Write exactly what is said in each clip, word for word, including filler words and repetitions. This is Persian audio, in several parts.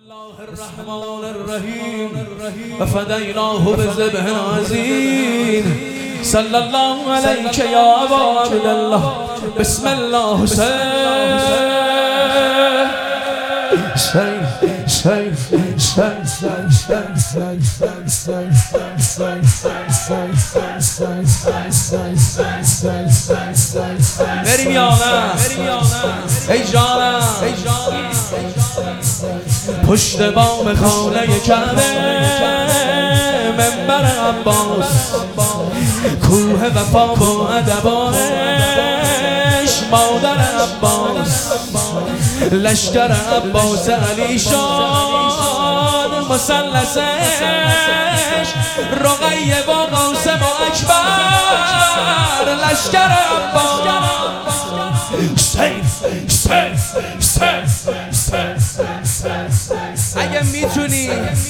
الله الرحمن الرحيم وفديناه بذبح عظيم صلى الله عليك يا أبا عبد الله بسم الله حسين بریم یا نه ای جانم پشت بام خانه کعبه منبر عباس کوه وفا با ادبانش مادر عباس لشکر عباس علی شاد مثلثش رقیه و قاسم و اکبر لشکر عباس اگه میتونی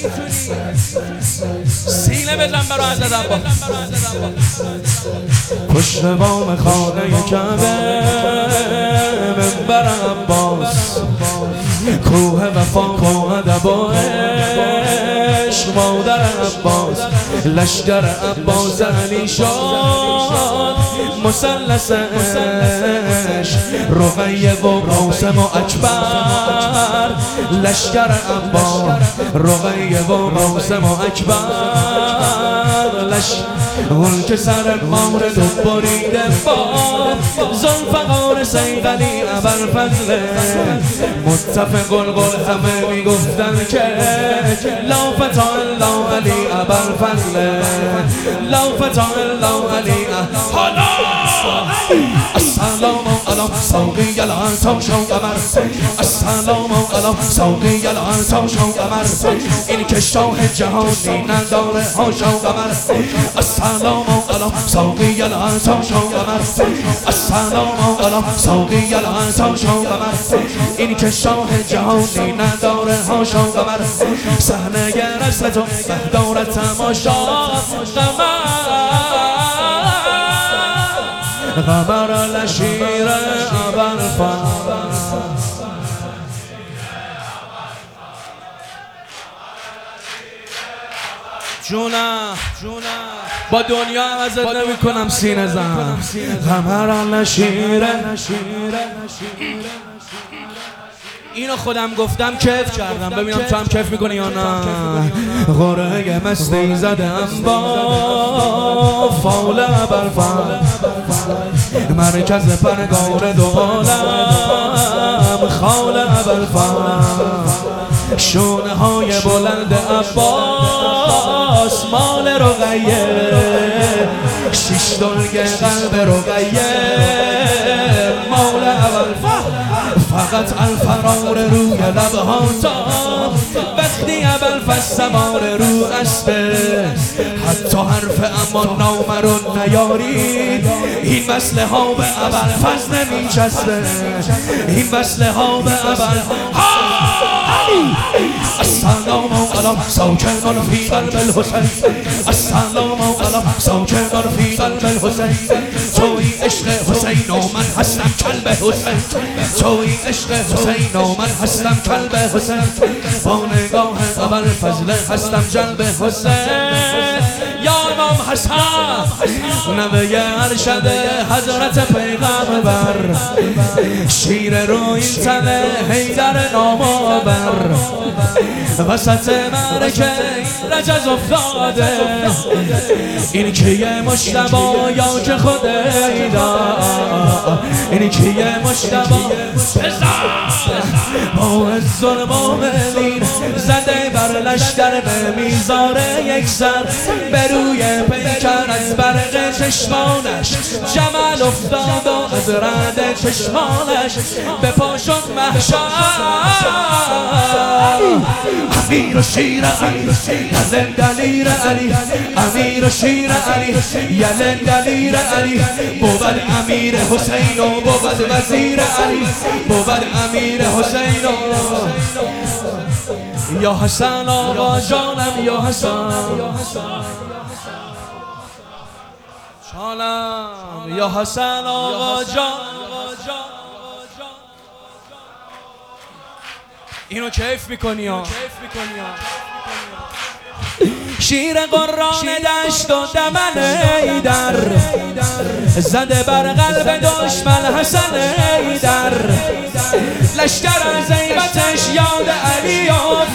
سینه بزن برای حضرت عباس پشت بام خانه کعبه منبر عباس کوه وفا با ادبانش مادر عباس لشکر عباس علی شاد مثلثش رقیه و قاسم و اکبر لشکر عباس رقیه و قاسم و اکبر لش اون که سر مورد و بریده با ذوالفقار صیقلی ابوالفضل متفق القول همه میگفتن که لا فتح الله علی ابوالفضل لا فتح الله علی حالا السلام علی ساقی العطاش و قمر السلام علی ساقی العطاش و قمر این که شاه جهانی نداره حاشا و قمر السلام علی ساقی العطاش و قمر السلام علی ساقی العطاش و قمر این که شاه جهانی نداره حاشا و قمر صحنه رسلت و مهدار تماشا قمر قمر لشیر ابوالفضل جونم با دنیا عوضت نمی کنم سینه زن قمر لشیر اینو خودم گفتم کیف کردم ببینم تو هم کیف میکنی یا نه غره مستی زدم با فال ابوالفضل مرکز پرگار دو عالم خال ابوالفضل شونه های بلند عباس مال رقیه شش دلگ قلب رقیه مال ابوالفضل فقط الفرار روی لبها تا وقتی ابوالفضل سوار رو اسبه حتی حرف اما نامه رو نیارید این مسئله ها به ابوالفضل نمیچسبه این مسئله ها به ابوالفضل السلام علی ساکن فی قلب الحسین السلام علی ساکن فی قلب الحسین توی عشق حسین و من هستم کلب حسین توی عشق حسین و من هستم کلب حسین با نگاه ابوالفضل هستم جلب حسین یا امام حسن نوه ارشد حضرت پیغمبر شیر روی تنه حیدر نامآور وسط مرکه رجز افتاده این کیه مجتبی یا که خود ایدا این کیه مجتبی با ظلم و ملین زده بر لشکر به میزاره یک سر به روی پیکر از برق چشمانش جمل افتاد و از رد چشمانش به پا شد محشر امیر و شیر علی یلن دلیر علی امیر و شیر علی یلن دلیر علی بود امیر حسین و بود وزیر علی بود امیر حسین یا حسن آقا جانم یا حسن جانم یا حسن آقا جان اینو کیف میکنی ها. شیر قرآن دشت و دمن ایدر زده بر قلب دشمن حسن ایدر لشکر از هیبتش یاد علی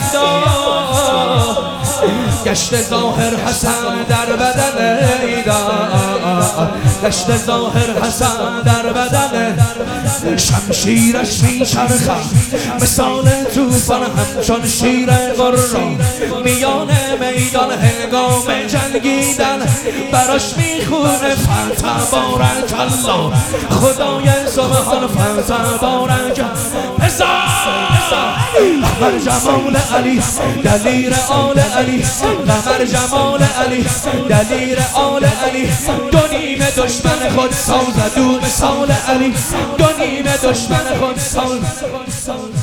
افتاد گشت ظاهر حسن در بدن ایدر گشت ظاهر حسن در بدن شمشیرش میچرخد مثال توفان همچون شیر قرآن میان میدان هنگام جنگیدن براش میخونه فتبارک الله خدای سبحان فتبارک قمر جمال علی دلیر آل علی قمر جمال علی دلیر آل علی دو نیمه دشمن خود سازد او مثال علی دو نیمه دشمن خود سازد